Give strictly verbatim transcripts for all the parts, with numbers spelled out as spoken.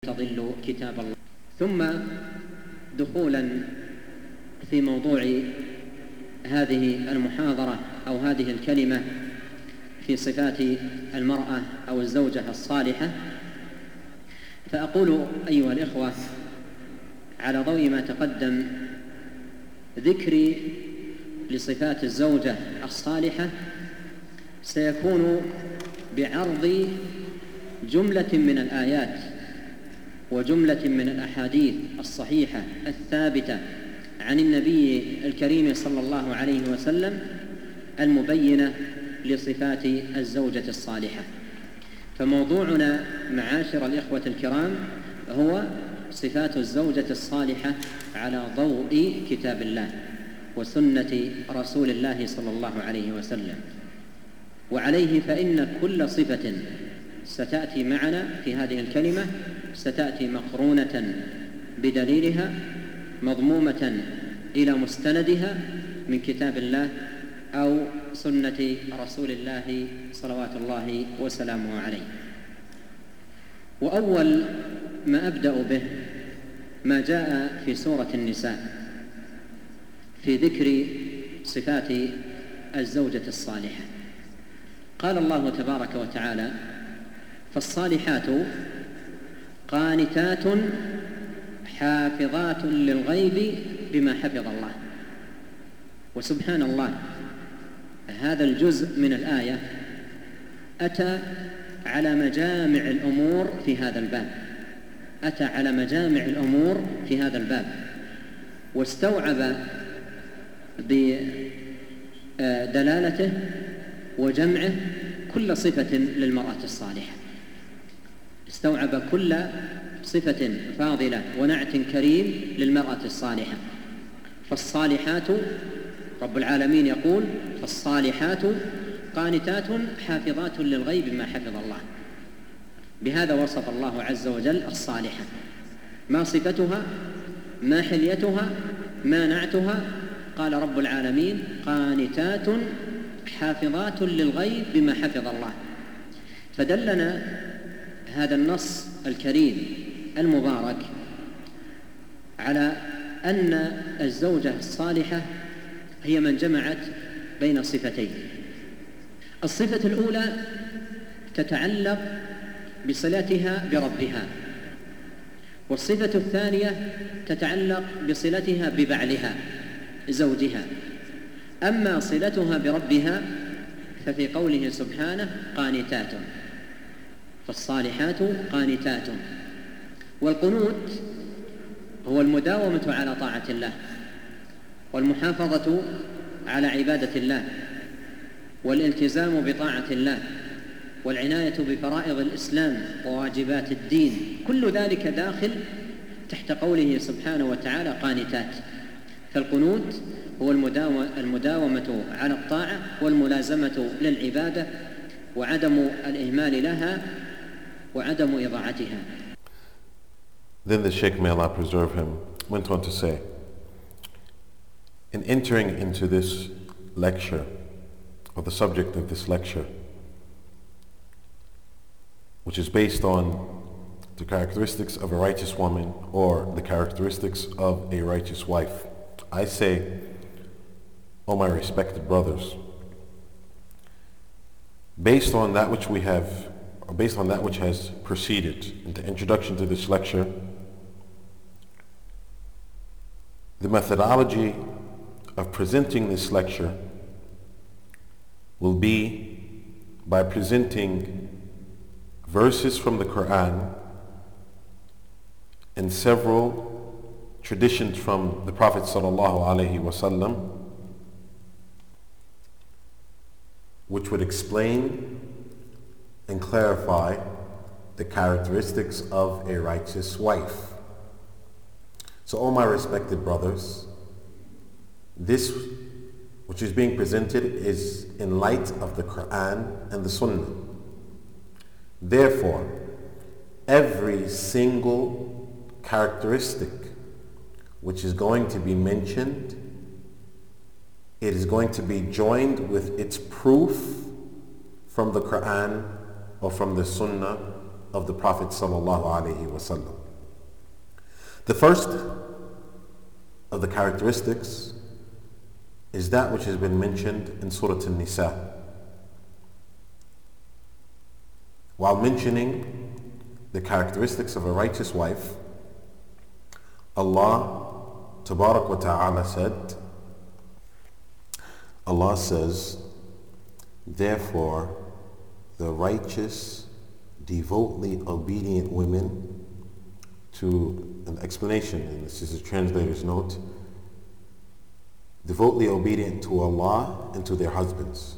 تضل كتاب الله. ثم دخولا في موضوع هذه المحاضرة أو هذه الكلمة في صفات المرأة أو الزوجة الصالحة، فأقول أيها الإخوة على ضوء ما تقدم ذكري لصفات الزوجة الصالحة سيكون بعرض جملة من الآيات وجملة من الأحاديث الصحيحة الثابتة عن النبي الكريم صلى الله عليه وسلم المبينة لصفات الزوجة الصالحة. فموضوعنا معاشر الإخوة الكرام هو صفات الزوجة الصالحة على ضوء كتاب الله وسنة رسول الله صلى الله عليه وسلم. وعليه فإن كل صفة ستأتي معنا في هذه الكلمة ستأتي مقرونة بدليلها مضمومة إلى مستندها من كتاب الله أو سنة رسول الله صلوات الله وسلامه عليه. وأول ما أبدأ به ما جاء في سورة النساء في ذكر صفات الزوجة الصالحة. قال الله تبارك وتعالى: فالصالحات قانتات حافظات للغيب بما حفظ الله. وسبحان الله، هذا الجزء من الآية أتى على مجامع الأمور في هذا الباب أتى على مجامع الأمور في هذا الباب واستوعب بدلالته وجمعه كل صفة للمرأة الصالحة، استوعب كل صفة فاضلة ونعت كريم للمرأة الصالحة. فالصالحات، رب العالمين يقول: فالصالحات قانتات حافظات للغيب ما حفظ الله. بهذا وصف الله عز وجل الصالحة. ما صفتها؟ ما حليتها؟ ما نعتها؟ قال رب العالمين: قانتات حافظات للغيب بما حفظ الله. فدلنا هذا النص الكريم المبارك على أن الزوجة الصالحة هي من جمعت بين صفتين. الصفة الأولى تتعلق بصلتها بربها، والصفة الثانية تتعلق بصلتها ببعلها زوجها. أما صلتها بربها ففي قوله سبحانه: قانتات. فالصالحات قانتات. والقنوت هو المداومة على طاعة الله والمحافظة على عبادة الله والالتزام بطاعة الله والعناية بفرائض الإسلام وواجبات الدين، كل ذلك داخل تحت قوله سبحانه وتعالى: قانتات. فالقنوت هو المداومة على الطاعة والملازمة للعبادة وعدم الإهمال لها وعدم إضاعتها. Then the Shaykh, may Allah preserve him, went on to say, in entering into this lecture, or the subject of this lecture, which is based on the characteristics of a righteous woman or the characteristics of a righteous wife, I say, O my respected brothers, based on that which we have, or based on that which has preceded in the introduction to this lecture, the methodology of presenting this lecture will be by presenting verses from the Quran and several traditions from the Prophet sallallahu alaihi wasallam, which would explain and clarify the characteristics of a righteous wife. So, all my respected brothers, this which is being presented is in light of the Quran and the Sunnah. Therefore, every single characteristic which is going to be mentioned, it is going to be joined with its proof from the Quran or from the Sunnah of the Prophet sallallahu alaihi wasallam. The first of the characteristics is that which has been mentioned in Surah An-Nisa. While mentioning the characteristics of a righteous wife, Allah Tabarak wa Ta'ala said, Allah says, therefore the righteous, devotedly obedient women, to an explanation, and this is a translator's note, devotedly obedient to Allah and to their husbands.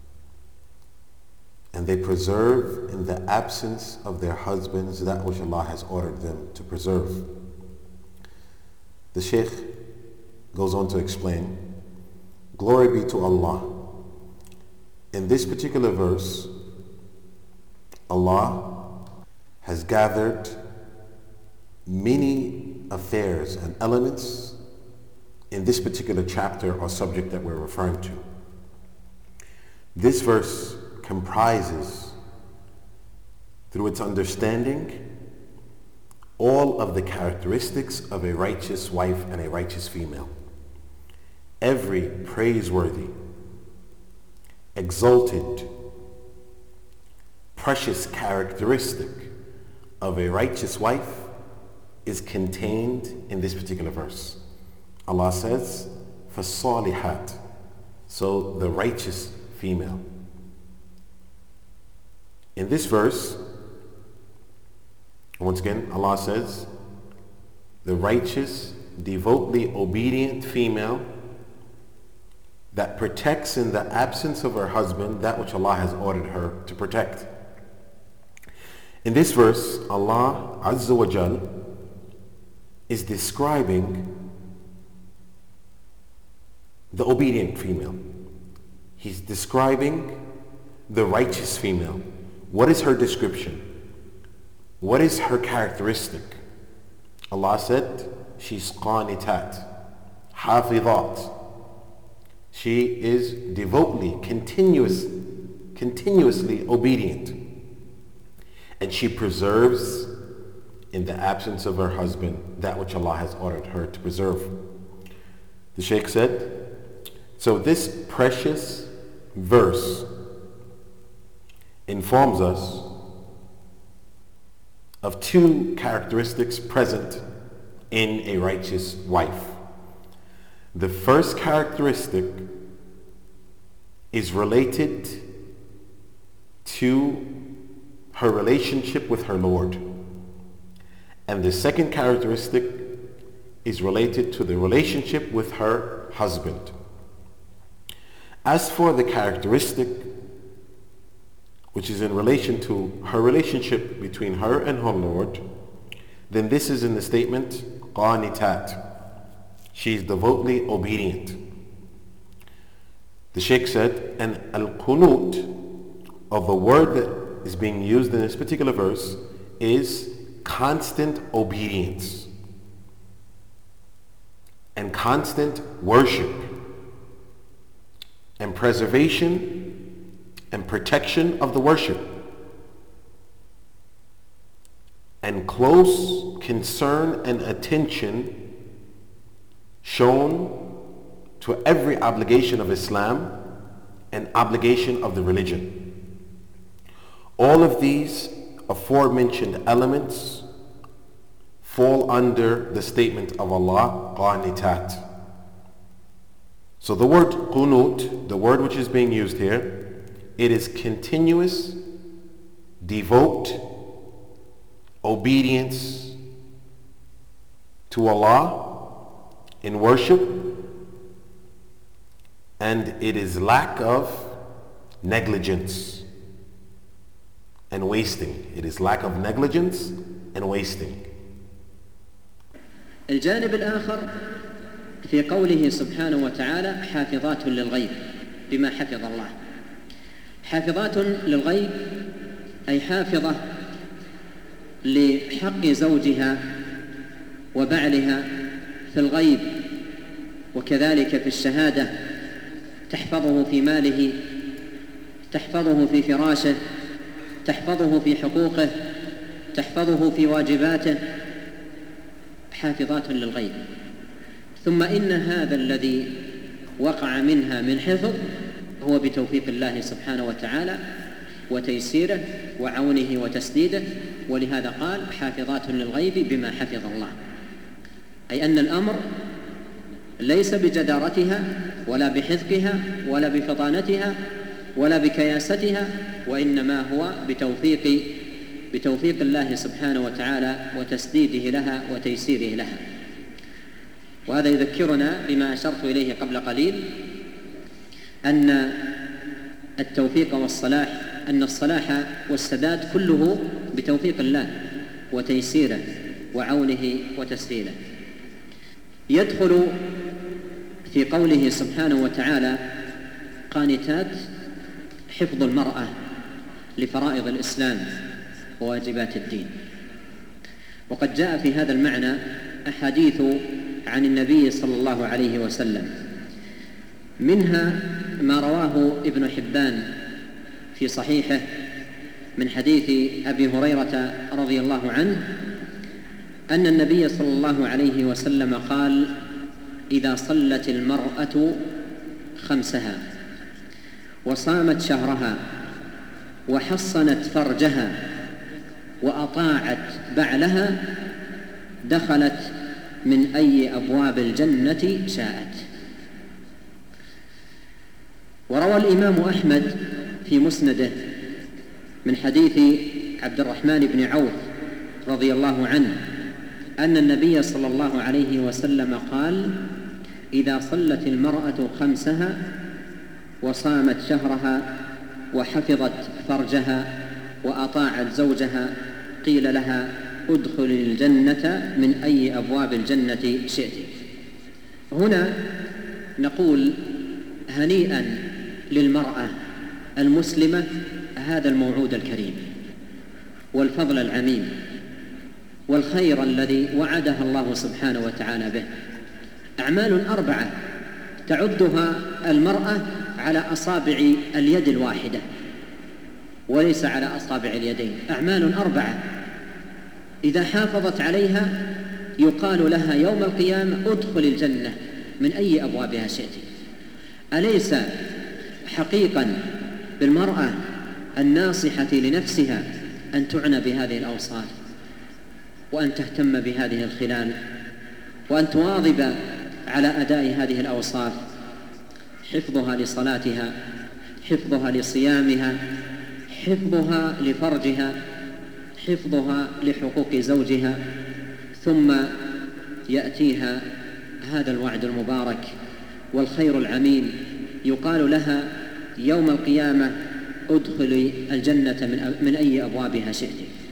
And they preserve in the absence of their husbands that which Allah has ordered them to preserve. The Shaykh goes on to explain, glory be to Allah. In this particular verse, Allah has gathered many affairs and elements in this particular chapter or subject that we're referring to. This verse comprises, through its understanding, all of the characteristics of a righteous wife and a righteous female. Every praiseworthy, exalted, precious characteristic of a righteous wife is contained in this particular verse. Allah says, فَالصَّالِحَاتِ, so the righteous female. In this verse, once again, Allah says, the righteous, devotedly obedient female that protects in the absence of her husband that which Allah has ordered her to protect. In this verse, Allah Azza wa Jal is describing the obedient female. He's describing the righteous female. What is her description? What is her characteristic? Allah said, she's qanitat, hafidhat. She is devotedly, continuous, continuously obedient. And she preserves in the absence of her husband that which Allah has ordered her to preserve. The Shaykh said, so this precious verse informs us of two characteristics present in a righteous wife. The first characteristic is related to her relationship with her Lord. And the second characteristic is related to the relationship with her husband. As for the characteristic which is in relation to her relationship between her and her Lord, then this is in the statement, qanitat. She is devotedly obedient. The Shaykh said, and al-qunut of the word that is being used in this particular verse is constant obedience and constant worship and preservation and protection of the worship and close concern and attention shown to every obligation of Islam and obligation of the religion. All of these aforementioned elements fall under the statement of Allah, qanitat. So the word qunut, the word which is being used here, it is continuous, devote, obedience to Allah in worship, and it is lack of negligence and wasting. It is lack of negligence and wasting. الجانب الآخر في قوله سبحانه وتعالى حافظات للغيب بما حفظ الله. حافظات للغيب أي حافظة لحق زوجها وبعلها في الغيب وكذلك في الشهادة، تحفظه في ماله، تحفظه في فراشه، تحفظه في حقوقه، تحفظه في واجباته حافظات للغيب، ثم إن هذا الذي وقع منها من حفظ هو بتوفيق الله سبحانه وتعالى وتيسيره وعونه وتسديده، ولهذا قال حافظات للغيب بما حفظ الله، أي أن الأمر ليس بجدارتها ولا بحذقها ولا بفطانتها ولا بكياستها، وإنما هو بتوفيق بتوفيق الله سبحانه وتعالى وتسديده لها وتيسيره لها. وهذا يذكرنا بما أشرت إليه قبل قليل، أن التوفيق والصلاح أن الصلاح والسداد كله بتوفيق الله وتيسيره وعونه وتسهيله. يدخل في قوله سبحانه وتعالى قانتات حفظ المرأة لفرائض الإسلام وواجبات الدين، وقد جاء في هذا المعنى أحاديث عن النبي صلى الله عليه وسلم، منها ما رواه ابن حبان في صحيحه من حديث أبي هريرة رضي الله عنه أن النبي صلى الله عليه وسلم قال: إذا صلت المرأة خمسها وصامت شهرها وحصنت فرجها وأطاعت بعلها دخلت من أي أبواب الجنة شاءت. وروى الإمام أحمد في مسنده من حديث عبد الرحمن بن عوف رضي الله عنه أن النبي صلى الله عليه وسلم قال: إذا صلت المرأة خمسها وصامت شهرها وحفظت فرجها وأطاعت زوجها قيل لها ادخل الجنة من أي أبواب الجنة شئت. هنا نقول هنيئا للمرأة المسلمة هذا الموعود الكريم والفضل العميم والخير الذي وعدها الله سبحانه وتعالى به. أعمال أربعة تعدها المرأة على أصابع اليد الواحدة وليس على أصابع اليدين، أعمال أربعة إذا حافظت عليها يقال لها يوم القيامة ادخل الجنة من أي أبوابها شئت. أليس حقيقا بالمرأة الناصحة لنفسها أن تعنى بهذه الأوصاف وأن تهتم بهذه الخلال وأن تواظب على أداء هذه الأوصاف؟ حفظها لصلاتها، حفظها لصيامها، حفظها لفرجها، حفظها لحقوق زوجها، ثم يأتيها هذا الوعد المبارك والخير العميم يقال لها يوم القيامة ادخلي الجنة من أي أبوابها شئت.